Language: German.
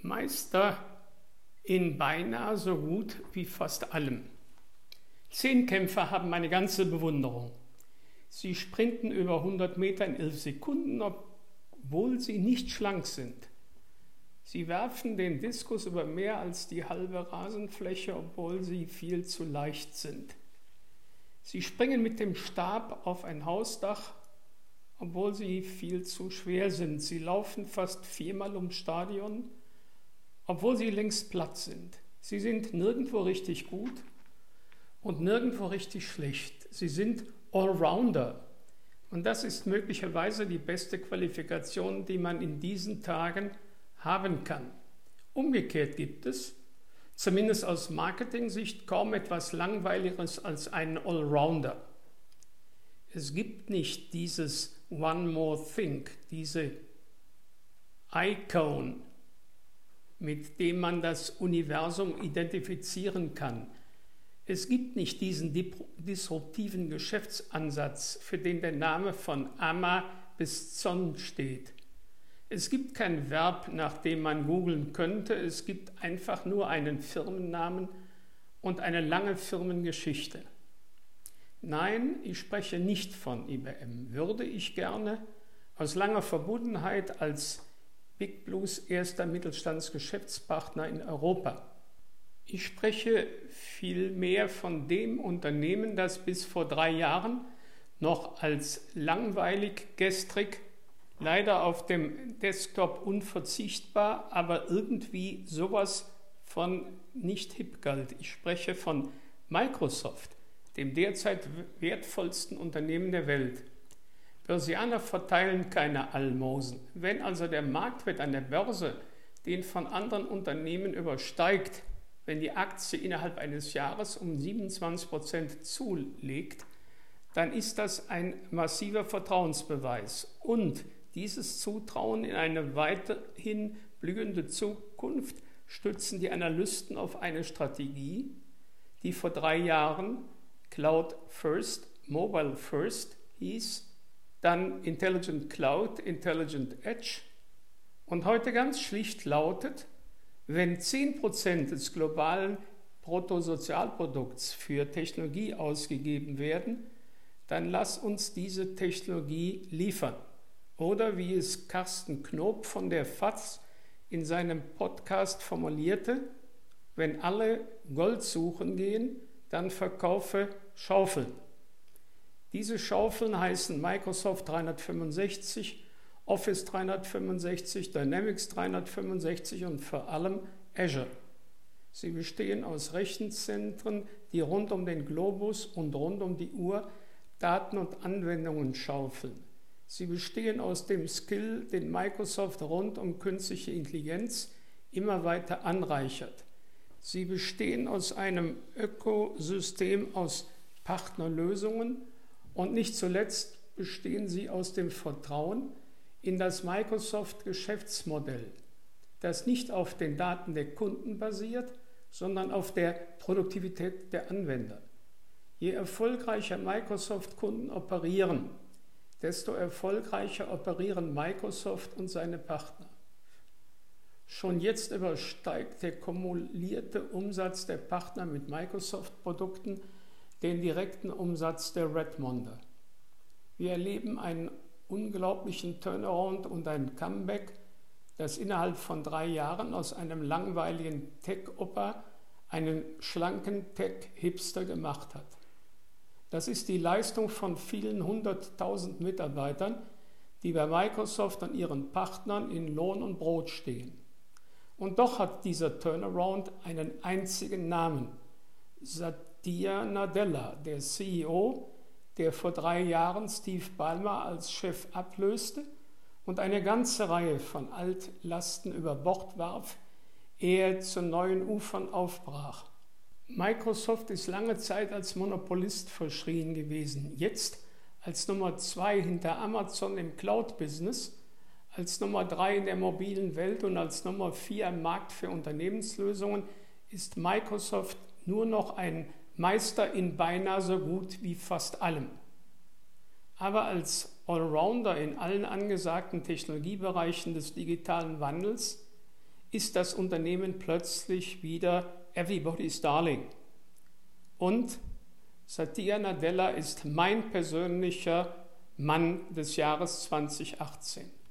Meister in beinahe so gut wie fast allem. 10 Kämpfer haben meine ganze Bewunderung. Sie sprinten über 100 Meter in 11 Sekunden, obwohl sie nicht schlank sind. Sie werfen den Diskus über mehr als die halbe Rasenfläche, obwohl sie viel zu leicht sind. Sie springen mit dem Stab auf ein Hausdach, obwohl sie viel zu schwer sind. Sie laufen fast 4-mal ums Stadion, obwohl sie längst platt sind. Sie sind nirgendwo richtig gut und nirgendwo richtig schlecht. Sie sind Allrounder. Und das ist möglicherweise die beste Qualifikation, die man in diesen Tagen haben kann. Umgekehrt gibt es, zumindest aus Marketing-Sicht, kaum etwas Langweiligeres als einen Allrounder. Es gibt nicht dieses One More Thing, diese Icon, mit dem man das Universum identifizieren kann. Es gibt nicht diesen disruptiven Geschäftsansatz, für den der Name von Amma bis Zon steht. Es gibt kein Verb, nach dem man googeln könnte. Es gibt einfach nur einen Firmennamen und eine lange Firmengeschichte. Nein, ich spreche nicht von IBM. Würde ich gerne aus langer Verbundenheit als Big Blues erster Mittelstandsgeschäftspartner in Europa. Ich spreche vielmehr von dem Unternehmen, das bis vor 3 Jahren noch als langweilig, gestrig, leider auf dem Desktop unverzichtbar, aber irgendwie sowas von nicht hip galt. Ich spreche von Microsoft, dem derzeit wertvollsten Unternehmen der Welt. Börsianer verteilen keine Almosen. Wenn also der Marktwert an der Börse den von anderen Unternehmen übersteigt, wenn die Aktie innerhalb eines Jahres um 27% zulegt, dann ist das ein massiver Vertrauensbeweis. Und dieses Zutrauen in eine weiterhin blühende Zukunft stützen die Analysten auf eine Strategie, die vor 3 Jahren Cloud First, Mobile First hieß, dann Intelligent Cloud, Intelligent Edge und heute ganz schlicht lautet, wenn 10% des globalen Bruttosozialprodukts für Technologie ausgegeben werden, dann lass uns diese Technologie liefern. Oder wie es Carsten Knob von der FAZ in seinem Podcast formulierte, wenn alle Gold suchen gehen, dann verkaufe Schaufeln. Diese Schaufeln heißen Microsoft 365, Office 365, Dynamics 365 und vor allem Azure. Sie bestehen aus Rechenzentren, die rund um den Globus und rund um die Uhr Daten und Anwendungen schaufeln. Sie bestehen aus dem Skill, den Microsoft rund um künstliche Intelligenz immer weiter anreichert. Sie bestehen aus einem Ökosystem aus Partnerlösungen und nicht zuletzt bestehen sie aus dem Vertrauen in das Microsoft-Geschäftsmodell, das nicht auf den Daten der Kunden basiert, sondern auf der Produktivität der Anwender. Je erfolgreicher Microsoft-Kunden operieren, desto erfolgreicher operieren Microsoft und seine Partner. Schon jetzt übersteigt der kumulierte Umsatz der Partner mit Microsoft-Produkten den direkten Umsatz der Redmonder. Wir erleben einen unglaublichen Turnaround und ein Comeback, das innerhalb von 3 Jahren aus einem langweiligen Tech-Opa einen schlanken Tech-Hipster gemacht hat. Das ist die Leistung von vielen 100.000 Mitarbeitern, die bei Microsoft und ihren Partnern in Lohn und Brot stehen. Und doch hat dieser Turnaround einen einzigen Namen: Satya Nadella, der CEO, der vor 3 Jahren Steve Ballmer als Chef ablöste und eine ganze Reihe von Altlasten über Bord warf, ehe er zu neuen Ufern aufbrach. Microsoft ist lange Zeit als Monopolist verschrien gewesen, jetzt als Nummer 2 hinter Amazon im Cloud-Business, als Nummer 3 in der mobilen Welt und als Nummer 4 am Markt für Unternehmenslösungen ist Microsoft nur noch ein Meister in beinahe so gut wie fast allem. Aber als Allrounder in allen angesagten Technologiebereichen des digitalen Wandels ist das Unternehmen plötzlich wieder Everybody's Darling. Und Satya Nadella ist mein persönlicher Mann des Jahres 2018.